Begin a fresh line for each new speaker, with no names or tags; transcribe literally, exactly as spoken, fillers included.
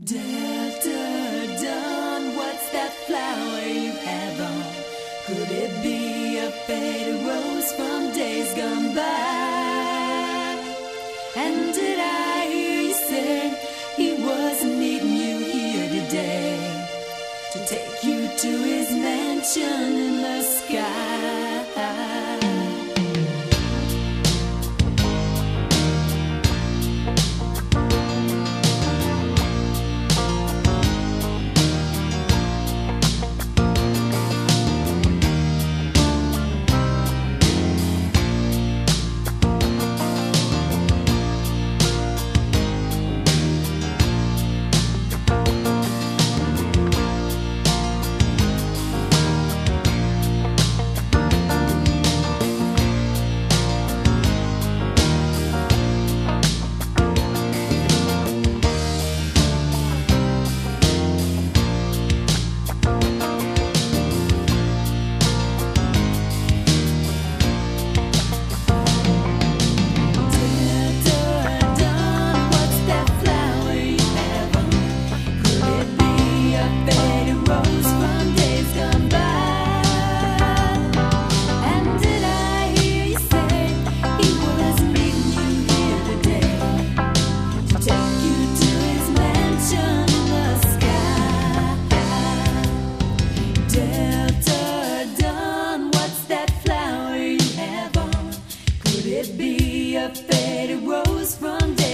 Delta Dawn, what's that flower you have on? Could it be a faded rose from days gone by? And did I hear you say he wasn't meeting you here today to take you to his mansion in the sky? Be a faded rose from day